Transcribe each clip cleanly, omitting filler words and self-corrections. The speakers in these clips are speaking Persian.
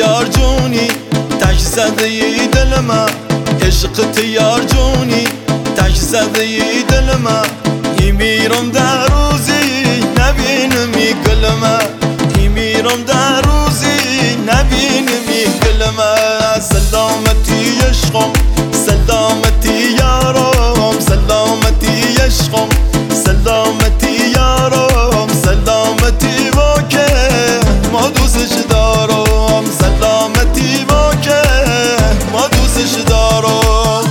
یار جونی تش زده ی دل ما، عشقت یار جونی تش زده ی دل ما. میمیرم در روزی نبینم ی گل ما، میمیرم در روزی نبینم ی گل ما. سلامتی عشقم سلامتی یارم، سلامتی عشقم سلامتی یارم، سلامتی با که ما دوستش دارم، سلامتی با که ما دوستش دارم.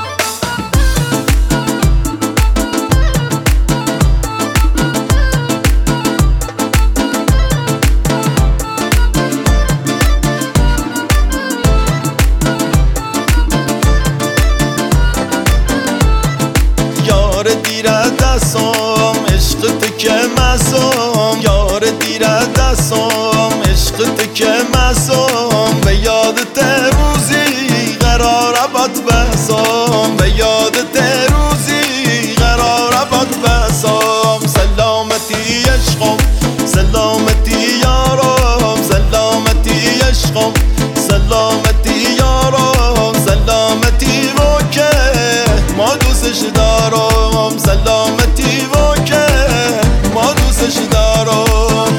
یار دیره دستم عشقت که مسم، یار دیره دستم عشقت که مسم. به یادت روزی قرار باد بسم، به یادت روزی قرار باد بسم. سلامتی عشقم سلامتی یارم، سلامتی عشقم سلامتی یارم، سلامتی با که ما دوستش دارم، سلامتی با که ما دوستش دارم.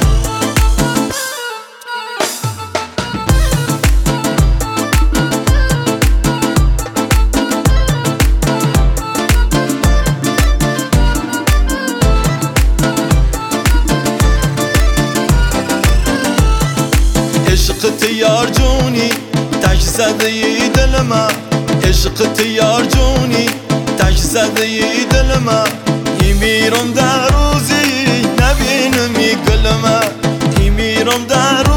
عشقت یار جونی تش زده ی دل ما، عشقت یار جونی تش زده ی دل ما. میمیرم در روزی نبینم ی گل ما، میمیرم در